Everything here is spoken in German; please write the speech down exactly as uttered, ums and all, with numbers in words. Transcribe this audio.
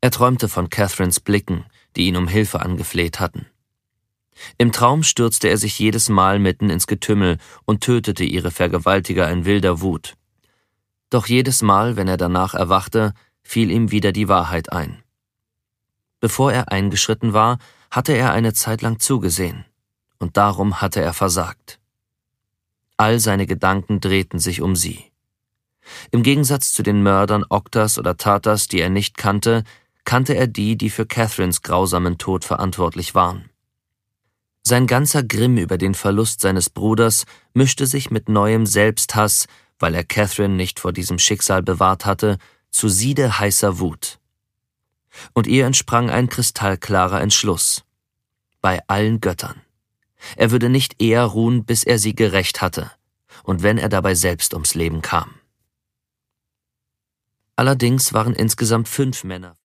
Er träumte von Catherines Blicken, die ihn um Hilfe angefleht hatten. Im Traum stürzte er sich jedes Mal mitten ins Getümmel und tötete ihre Vergewaltiger in wilder Wut. Doch jedes Mal, wenn er danach erwachte, fiel ihm wieder die Wahrheit ein. Bevor er eingeschritten war, hatte er eine Zeit lang zugesehen, und darum hatte er versagt. All seine Gedanken drehten sich um sie. Im Gegensatz zu den Mördern Oktas oder Tatas, die er nicht kannte, kannte er die, die für Catherines grausamen Tod verantwortlich waren. Sein ganzer Grimm über den Verlust seines Bruders mischte sich mit neuem Selbsthass, weil er Catherine nicht vor diesem Schicksal bewahrt hatte, zu siedeheißer Wut. Und ihr entsprang ein kristallklarer Entschluss. Bei allen Göttern. Er würde nicht eher ruhen, bis er sie gerächt hatte, und wenn er dabei selbst ums Leben kam. Allerdings waren insgesamt fünf Männer